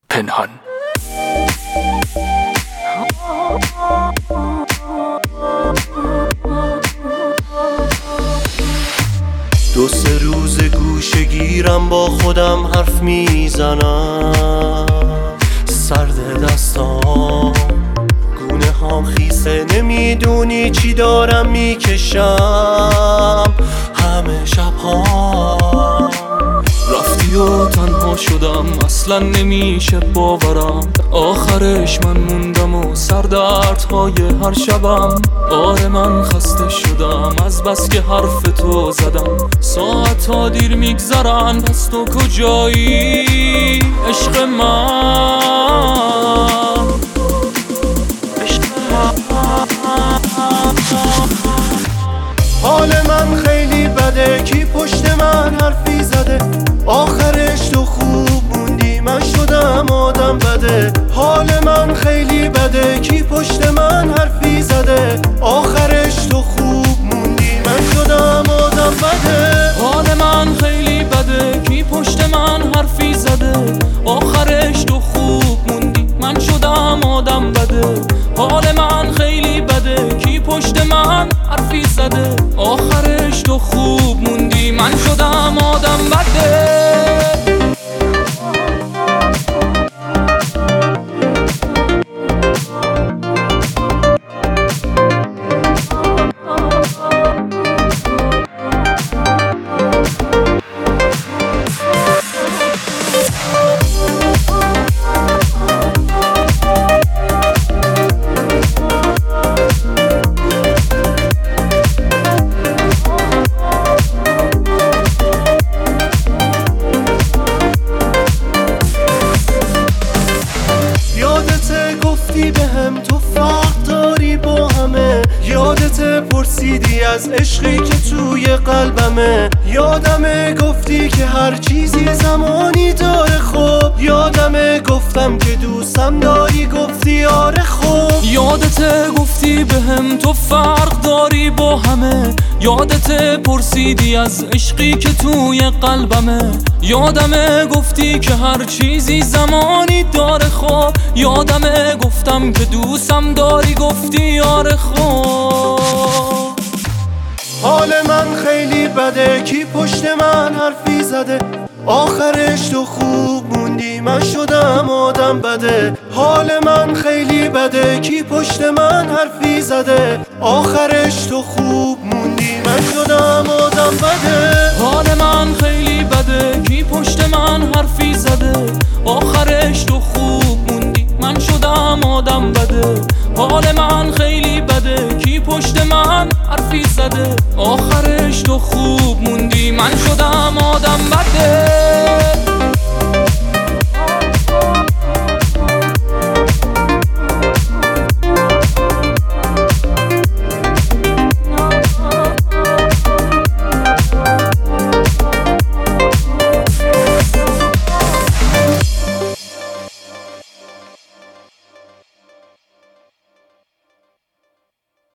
پنهان. دو سه روز گوشه گیرم با خودم حرف میزنم، سرد دستام گونه هام خیسه، نمیدونی چی دارم میکشم همه شبها. رفتی و تنها شدم، اصلا نمیشه باورم، آخرش من موندم و سردردهای هر شبم. آره من خسته شدم از بس که حرف تو زدم، ساعت ها دیر میگذرن، پس تو کجایی عشق من؟ حال من خیلی بده، کی پشت من حرفی زده، آخرش تو خوب موندی من شدم آدم بده. حال من خیلی بده، کی پشت من حرفی زده، آخرش تو خوب موندی من شدم آدم بده. حال من خیلی بده، کی پشت من حرفی زده، آخرش تو خوب موندی من شدم آدم بده. حال من خیلی بده، کی پشت من حرفی زده، آخرش تو خوب موندی من شدم آدم بده. گفتی بهم تو فرق داری با همه، یادت پرسیدی از عشقی که توی قلبمه، یادمه گفتی که هر چیزی زمانی داره خوب، یادمه گفتم که دوستم داری گفتی آره خوب. یادت گفتی بهم تو فرق داری با همه، یادت پرسیدی از عشقی که توی قلبمه، یادمه گفتی که هر چیزی زمانی داره خوب، یادمه گفتم که دوستم داری گفتی آره خوب. حال من خیلی بده، کی پشت من حرفی زده، آخرش تو خوب موندی من شدم آدم بده. حال من خیلی بده، کی پشت من حرفی زده، آخرش تو خوب موندی من شدم آدم بده. حال من خیلی بده، کی پشت من حرفی زده، آخرش تو خوب موندی من شدم آدم بده. حال من خیلی بده، کی پشت من حرفی زده،